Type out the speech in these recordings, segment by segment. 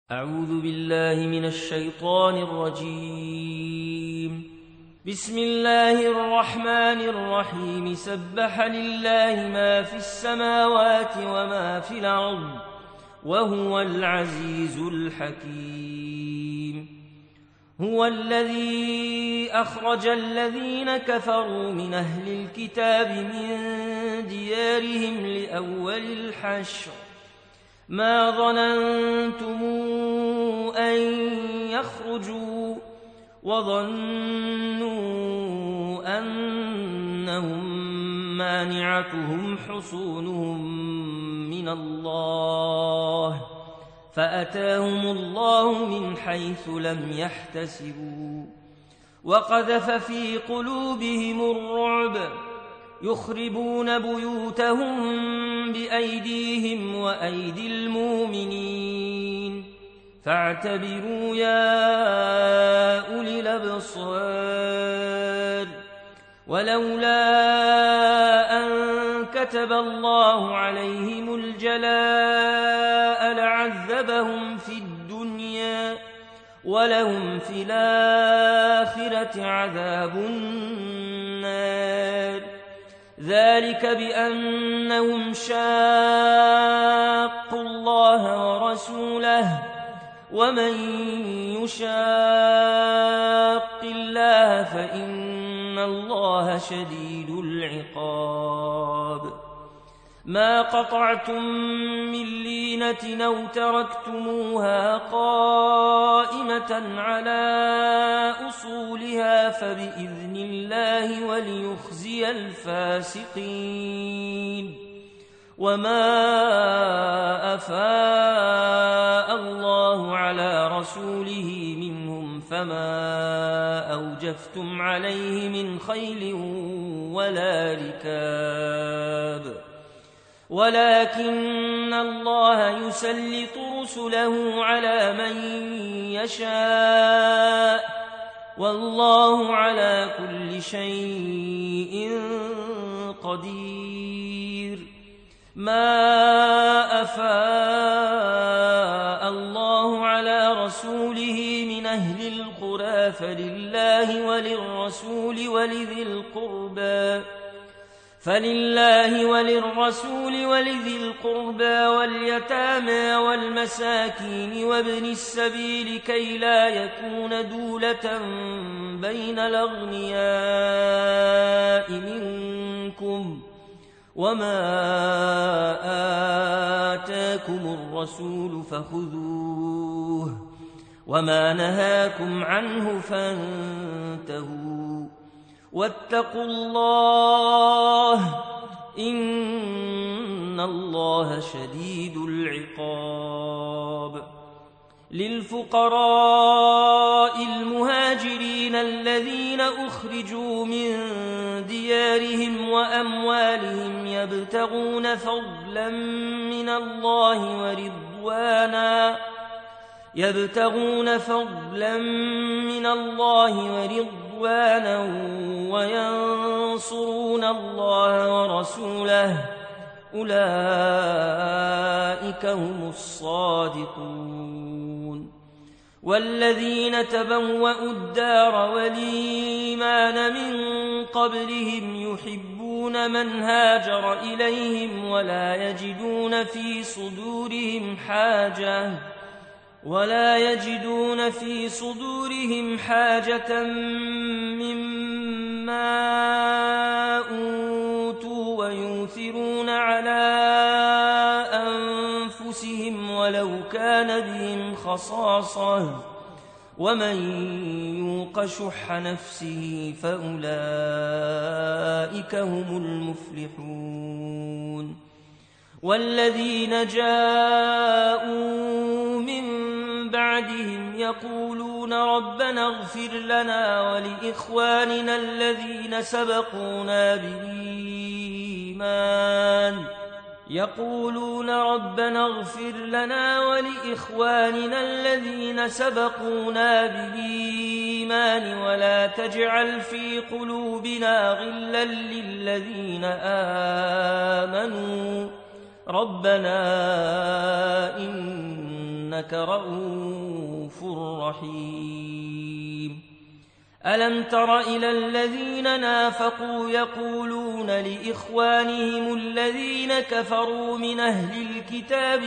أعوذ بالله من الشيطان الرجيم. بسم الله الرحمن الرحيم. سبح لله ما في السماوات وما في الأرض وهو العزيز الحكيم. هو الذي أخرج الذين كفروا من أهل الكتاب من ديارهم لأول الحشر ما ظننتم أن يخرجوا وظنوا أنهم مانعتهم حصونهم من الله فأتاهم الله من حيث لم يحتسبوا وقذف في قلوبهم الرعب يخربون بيوتهم بأيديهم وأيدي المؤمنين فاعتبروا يا أولي الأبصار. ولولا أن كتب الله عليهم الجلاء لعذبهم في الدنيا ولهم في الآخرة عذاب النار. ذلك بأنهم شاقوا الله ورسوله ومن يشاق الله فإن الله شديد العقاب. ما قطعتم من لينة أو تركتموها قائمة على أصولها فبإذن الله وليخزي الفاسقين. وما أفاء الله على رسوله منهم فما أوجفتم عليه من خيل ولا ركاب ولكن الله يسلط رسله على من يشاء والله على كل شيء قدير. ما أفاء الله على رسوله من أهل القرى فلله وللرسول ولذي القربى واليتامى والمساكين وابن السبيل كي لا يكون دولة بين الأغنياء منكم. وما آتاكم الرسول فخذوه وما نهاكم عنه فانتهوا واتقوا الله إن الله شديد العقاب. للفقراء المهاجرين الذين أخرجوا من ديارهم وأموالهم يبتغون فضلا من الله ورضوانا وينصرون الله ورسوله أولئك هم الصادقون. والذين تبوأوا الدار والإيمان من قبلهم يحبون من هاجر إليهم ولا يجدون في صدورهم حاجة مما أوتوا ويؤثرون على أنفسهم ولو كان بهم خصاصة ومن يوق شح نفسه فأولئك هم المفلحون. والذين جاءوا من بعدهم يقولون ربنا اغفر لنا ولإخواننا الذين سبقونا بالإيمان ولا تجعل في قلوبنا غلا للذين آمنوا ربنا إنك إنك رؤوف رحيم ألم تر إلى الذين نافقوا يقولون لإخوانهم الذين كفروا من أهل الكتاب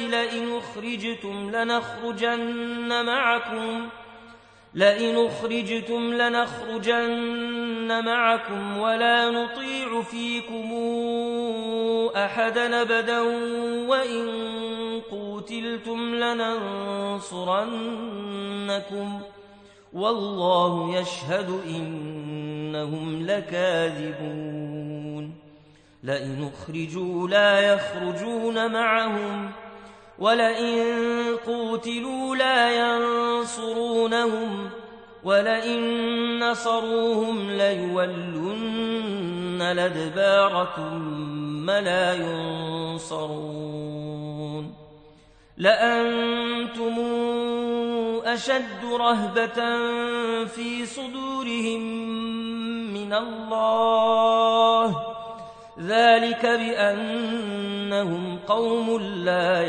لئن أخرجتم لنخرجن معكم ولا نطيع فيكم أحدا أبدا وإن قوتلتم لننصرنكم والله يشهد إنهم لكاذبون لئن أخرجوا لا يخرجون معهم ولئن قوتلوا لا ينصرونهم ولئن نصروهم ليولن الأدبار ثم لا ينصرون لأنتم أشد رهبة في صدورهم من الله ذلك بأنهم قوم لا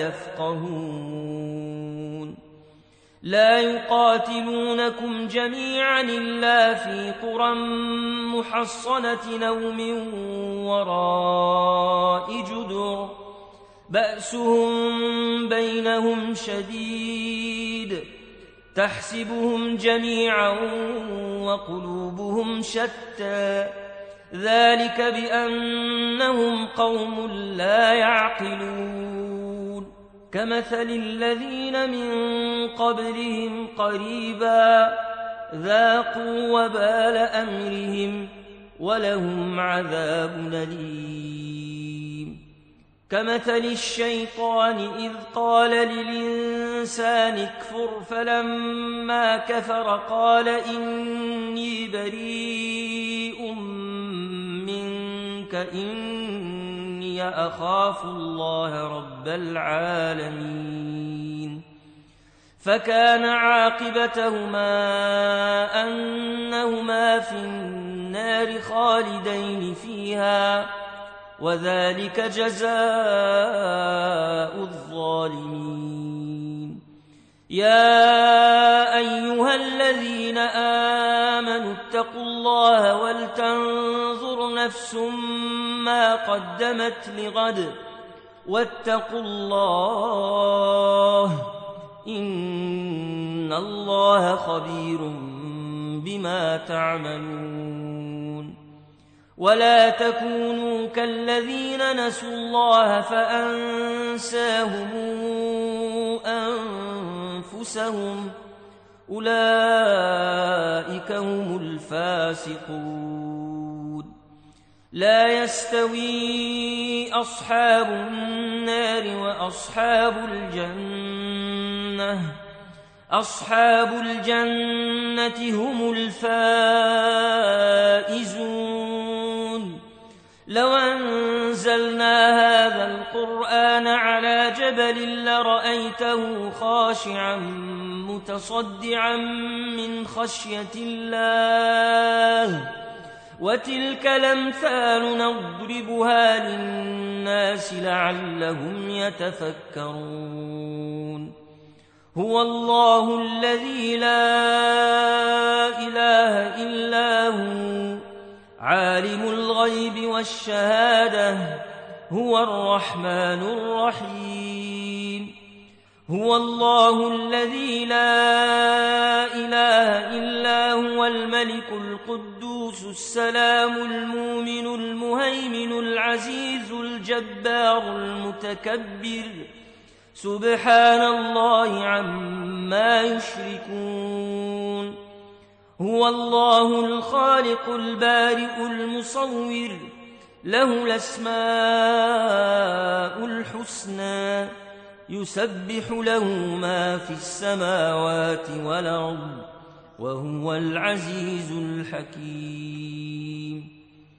يفقهون لا يقاتلونكم جميعا إلا في قرى محصنة أو من وراء جدر بأسهم بينهم شديد تحسبهم جميعا وقلوبهم شتى ذلك بأنهم قوم لا يعقلون كمثل الذين من قبلهم قريبا ذاقوا وبال أمرهم ولهم عذاب أليم كمثل الشيطان إذ قال للإنسان اكفر فلما كفر قال إني بريء منك إني أخاف الله رب العالمين فكان عاقبتهما أنهما في النار خالدين فيها وذلك جزاء الظالمين يا أيها الذين آمنوا اتقوا الله ولتنظر نفس ما قدمت لغد واتقوا الله إن الله خبير بما تعملون ولا تكونوا كالذين نسوا الله فأنساهم أنفسهم أولئك هم الفاسقون لا يستوي أصحاب النار وأصحاب الجنة أصحاب الجنة هم الفائزون لو أنزلنا هذا القرآن على جبل لرأيته خاشعا متصدعا من خشية الله وتلك الأمثال نضربها للناس لعلهم يتفكرون هو الله الذي لا إله إلا هو عالم الغيب والشهادة هو الرحمن الرحيم هو الله الذي لا إله إلا هو الملك القدوس السلام المؤمن المهيمن العزيز الجبار المتكبر سبحان الله عما يشركون هو الله الخالق البارئ المصور له الأسماء الحسنى يسبح له ما في السماوات والأرض وهو العزيز الحكيم